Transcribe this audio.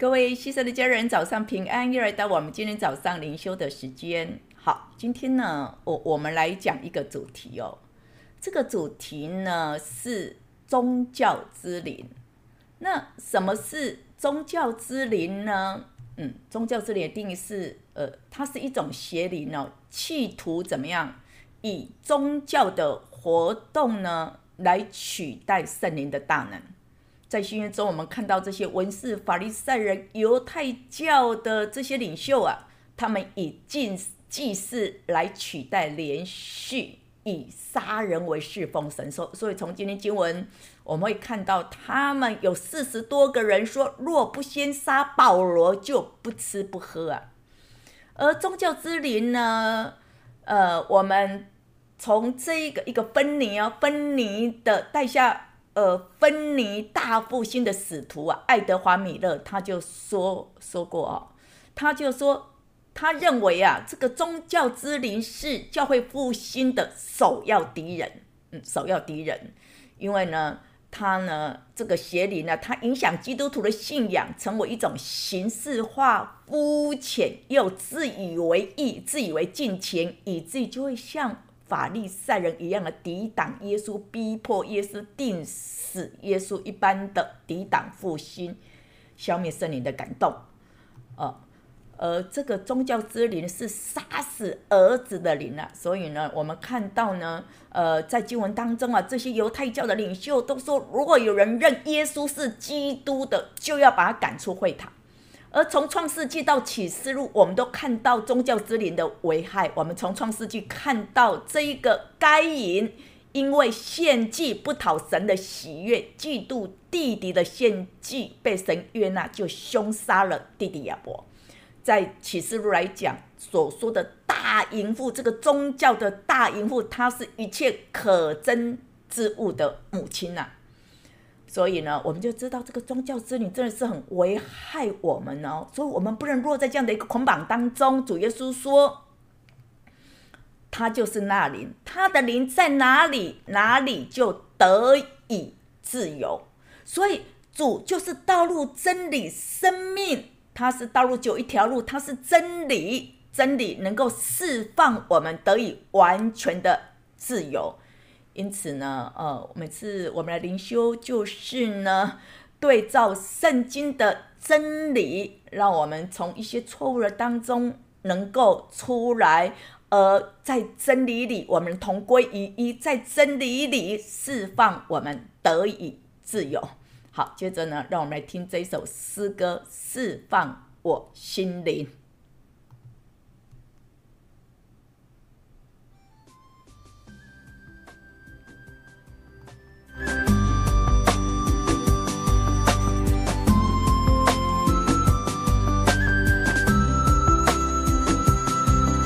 各位西神的家人，早上平安！又来到我们今天早上灵修的时间。好，今天呢，我们来讲一个主题哦。这个主题呢是宗教之灵。那什么是宗教之灵呢？宗教之灵的定义是，它是一种邪灵哦，企图怎么样以宗教的活动呢来取代圣灵的大能。在新约中，我们看到这些文士、法利赛人、犹太教的这些领袖啊，他们以祭祀来取代连续以杀人为侍奉神。所以从今天经文我们会看到，他们有40多个人说，若不先杀保罗，就不吃不喝啊。而宗教之灵呢，我们从这一个芬尼的带下。芬尼大复兴的使徒啊，爱德华米勒他就说过哦，他就说他认为啊，这个宗教之灵是教会复兴的首要敌人，首要敌人，因为呢，他呢这个邪灵呢，它影响基督徒的信仰，成为一种形式化、肤浅又自以为义、自以为敬虔，以至于就会像法利赛人一样的抵挡耶稣，逼迫耶稣，定死耶稣一般的抵挡复兴，消灭圣灵的感动。而这个宗教之灵是杀死儿子的灵啊，所以呢，我们看到呢，在经文当中啊，这些犹太教的领袖都说，如果有人认耶稣是基督的，就要把他赶出会堂。而从创世纪到启示录，我们都看到宗教之灵的危害。我们从创世纪看到这一个该隐因为献祭不讨神的喜悦，嫉妒弟弟的献祭被神悦纳，就凶杀了弟弟亚伯。在启示录来讲，所说的大淫妇，这个宗教的大淫妇，她是一切可憎之物的母亲啊。所以呢，我们就知道这个宗教之灵真的是很危害我们哦，所以我们不能落在这样的一个捆绑当中。主耶稣说，他就是那灵，他的灵在哪里，哪里就得以自由。所以主就是道路、真理、生命，他是道路，只有一条路，他是真理，真理能够释放我们得以完全的自由。因此呢，每次我们来灵修，就是呢，对照圣经的真理，让我们从一些错误的当中能够出来，在真理里我们同归于一，在真理里释放我们得以自由。好，接着呢，让我们来听这一首诗歌，释放我心灵。